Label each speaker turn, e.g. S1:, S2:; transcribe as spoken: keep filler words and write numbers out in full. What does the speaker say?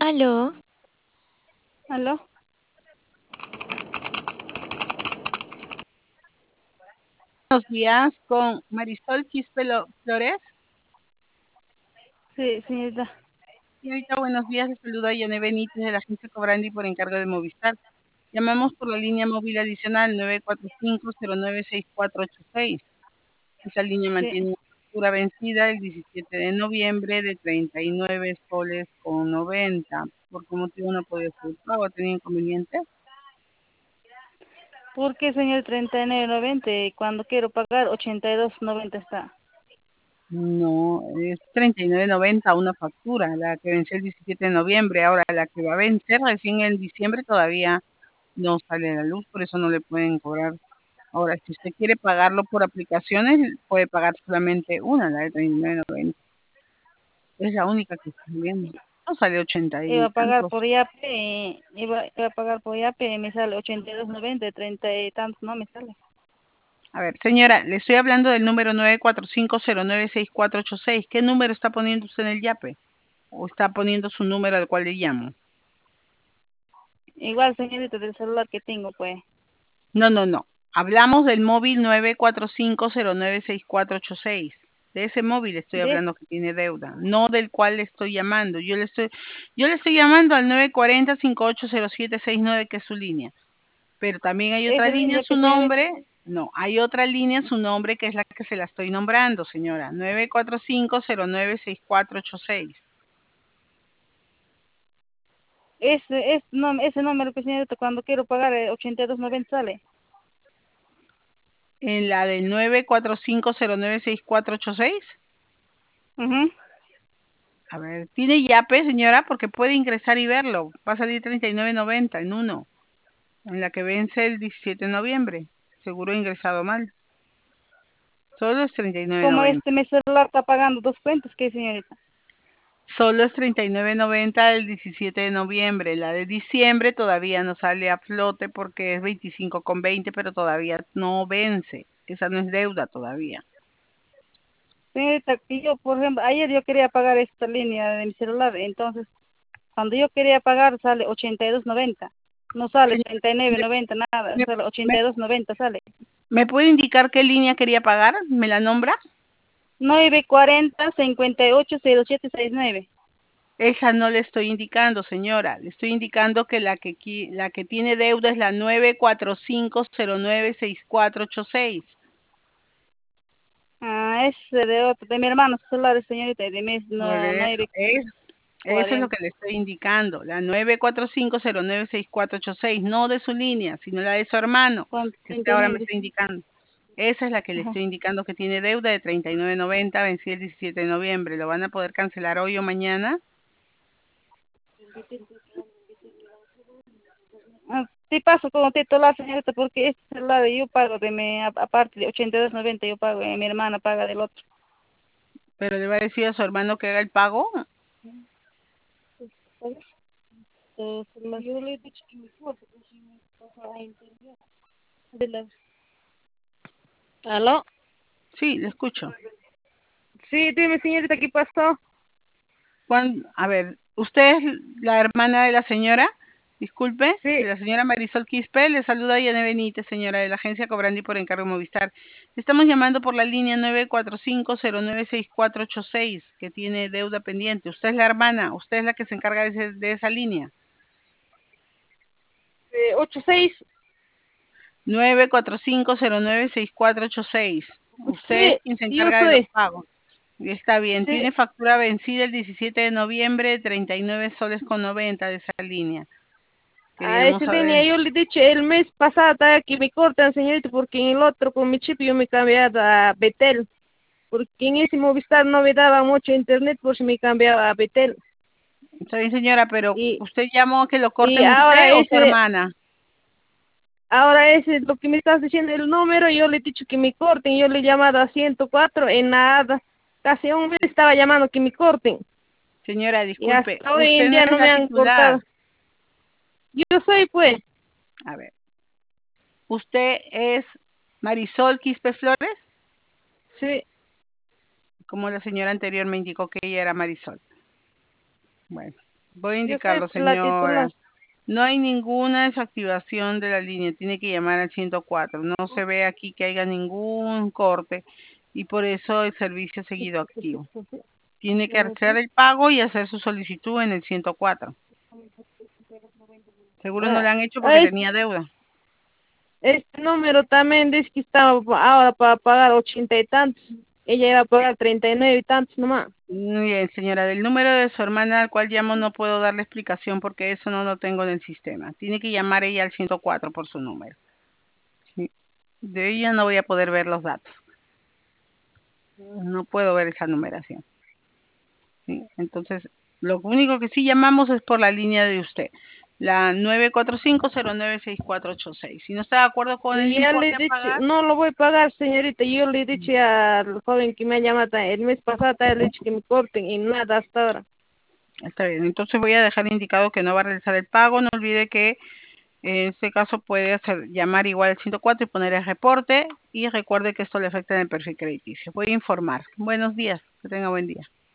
S1: Aló,
S2: ¿Aló?
S3: Buenos días con Marisol Quispelo Flores.
S2: Sí, señorita.
S3: Señorita, buenos días. Les saluda Yane Benítez de la agencia Cobrandi por encargo de Movistar. Llamamos por la línea móvil adicional nueve cuatro cinco cero nueve seis cuatro ocho seis. Esa línea
S2: Sí.
S3: mantiene una factura vencida el diecisiete de noviembre de treinta y nueve soles con noventa. ¿Por qué motivo no podía hacer el pago? ¿Tenía inconveniente?
S2: ¿Por qué, señor? treinta y nueve noventa y cuando quiero pagar ochenta y dos noventa está.
S3: No, es treinta y nueve noventa una factura, la que venció el diecisiete de noviembre. Ahora la que va a vencer recién en diciembre todavía no sale a la luz, por eso no le pueden cobrar. Ahora, si usted quiere pagarlo por aplicaciones, puede pagar solamente una, la de treinta y nueve noventa. Es la única que está viendo. No sale ochenta
S2: Iba
S3: y
S2: a pagar
S3: tantos.
S2: por Yape, y iba, iba a pagar por Yape y me sale ochenta y dos noventa, treinta y tantos no me sale.
S3: A ver, señora, le estoy hablando del número nueve cuatro cinco cero nueve seis cuatro ocho seis. ¿Qué número está poniendo usted en el Yape? ¿O está poniendo su número al cual le llamo?
S2: Igual, señorita, del celular que tengo, pues.
S3: No, no, no. Hablamos del móvil nueve cuatro cinco cero nueve seis cuatro ocho seis. De ese móvil estoy
S2: ¿De?
S3: hablando que tiene deuda, no del cual le estoy llamando. Yo le estoy, yo le estoy llamando al nueve cuatro cero cinco ocho cero siete seis nueve, que es su línea. Pero también hay otra
S2: Esa
S3: línea,
S2: línea
S3: su
S2: que señorita.
S3: nombre. No, hay otra línea, su nombre, que es la que se la estoy nombrando, señora. nueve cuatro cinco cero nueve seis cuatro ocho seis.
S2: Ese, es, no, ese número que señorita cuando quiero pagar eh, ochenta y dos noventa sale.
S3: En la del nueve cuatro cinco cero nueve seis cuatro ocho seis.
S2: Mhm.
S3: A ver, ¿tiene Yape, señora? Porque puede ingresar y verlo. Va a salir treinta y nueve noventa en uno, en la que vence el diecisiete de noviembre. Seguro he ingresado mal. Solo es treinta y nueve
S2: Como
S3: noventa.
S2: este mi celular está pagando dos cuentas, ¿qué, señorita?
S3: Solo es treinta y nueve noventa el diecisiete de noviembre. La de diciembre todavía no sale a flote porque es veinticinco con veinte, pero todavía no vence. Esa no es deuda todavía.
S2: Señorita, que yo, por ejemplo, ayer yo quería pagar esta línea de mi celular, entonces, cuando yo quería pagar sale ochenta y dos noventa, no sale
S3: Señora,
S2: treinta y nueve noventa, nada,
S3: ¿me,
S2: sale
S3: me,
S2: ochenta y dos noventa sale.
S3: me puede indicar qué línea quería pagar? ¿Me la nombra?
S2: nueve cuarenta cincuenta y ocho cero siete sesenta y nueve.
S3: Esa no le estoy indicando, señora. Le estoy indicando que la que qui- la que tiene deuda es la nueve cuatro cinco cero nueve seis cuatro ocho seis.
S2: Ah, es de otro, de mi hermano celular, señorita, de mi
S3: Por
S2: no,
S3: eso,
S2: nueve
S3: es, eso es lo
S2: cuarenta.
S3: que le estoy indicando. La nueve cuatro cinco cero nueve seis cuatro ocho seis, no de su línea, sino la de su hermano,
S2: Con
S3: que usted ahora me
S2: treinta y nueve.
S3: está indicando. Esa es la que le
S2: Ajá.
S3: estoy indicando que tiene deuda de treinta y nueve noventa, vencida el diecisiete de noviembre. ¿Lo van a poder cancelar hoy o mañana?
S2: Ah, sí paso con titular, señorita, porque este celular yo pago de mi, a- aparte de ochenta y dos noventa yo pago, y mi hermana paga del otro.
S3: Pero le va a decir a su hermano que haga el pago.
S2: Su celular. Yo le he dicho que mi foto, pues, si me pasa a internet. De la- ¿Aló?
S3: Sí, le escucho.
S2: Sí, dime, señorita, ¿qué pasó?
S3: Juan, a ver, ¿usted es la hermana de la señora? Disculpe,
S2: Sí.
S3: de la señora Marisol Quispe. Le saluda Yane Benítez, señora de la agencia Cobrandi por encargo Movistar. Le estamos llamando por la línea nueve cuatro cinco cero nueve seis cuatro ocho seis, que tiene deuda pendiente. Usted es la hermana, usted es la que se encarga de, ese- de esa línea.
S2: Eh, ocho seis.
S3: nueve cuatro cinco cero nueve seis cuatro ocho seis. Usted es
S2: Sí,
S3: quien se
S2: yo
S3: encarga de los
S2: soy.
S3: pagos. Y está bien,
S2: Sí.
S3: tiene factura vencida el diecisiete de noviembre de treinta y nueve soles con noventa de esa línea.
S2: A
S3: Queríamos
S2: esa
S3: saber.
S2: línea yo le he dicho el mes pasado estaba que me cortan, señorita, porque en el otro con mi chip yo me he cambiado a Betel. Porque en ese Movistar no me daba mucho internet, por si me cambiaba a Betel.
S3: Está bien, señora, pero
S2: Y,
S3: ¿usted llamó a que lo
S2: y
S3: corten
S2: ahora
S3: usted o su
S2: ese,
S3: hermana?
S2: ahora ese es lo que me estás diciendo, el número, yo le he dicho que me corten, yo le he llamado a ciento cuatro en nada. Casi un mes estaba llamando que me corten.
S3: Señora,
S2: Y
S3: disculpe,
S2: hasta hoy
S3: usted
S2: en
S3: no
S2: día
S3: es
S2: no me
S3: la
S2: han
S3: titular.
S2: cortado. Yo soy, pues,
S3: A ver, ¿usted es Marisol Quispe Flores?
S2: sí.
S3: Como la señora anterior me indicó que ella era Marisol. Bueno, Voy a
S2: Yo soy
S3: indicarlo,
S2: la titular.
S3: señora. No hay ninguna desactivación de la línea, tiene que llamar al ciento cuatro. No se ve aquí que haya ningún corte y por eso el servicio ha seguido activo. Tiene que hacer el pago y hacer su solicitud en el ciento cuatro. Seguro no
S2: Ah,
S3: le han hecho porque
S2: es-
S3: tenía deuda.
S2: este número también dice que estaba ahora para pagar ochenta y tantos. Ella iba a pagar treinta y nueve y tantos nomás.
S3: Muy bien, señora. Del número de su hermana al cual llamo no puedo darle explicación porque eso no lo tengo en el sistema. Tiene que llamar ella al ciento cuatro por su número. Sí. De ella no voy a poder ver los datos. No puedo ver esa numeración. ¿Sí? Entonces, lo único que sí llamamos es por la línea de usted, la nueve cuatro cinco cero nueve seis cuatro ocho seis. Si no está de acuerdo con el
S2: Y ya le
S3: importe
S2: he
S3: a
S2: dicho,
S3: pagar,
S2: no lo voy a pagar, señorita. Yo le he dicho al joven que me ha llamado el mes pasado, le he dicho que me corten y nada hasta ahora.
S3: está bien. Entonces voy a dejar indicado que no va a realizar el pago. No olvide que en este caso puede hacer llamar igual al ciento cuatro y poner el reporte. Y recuerde que esto le afecta en el perfil crediticio. Voy a informar. Buenos días. Que tenga buen día.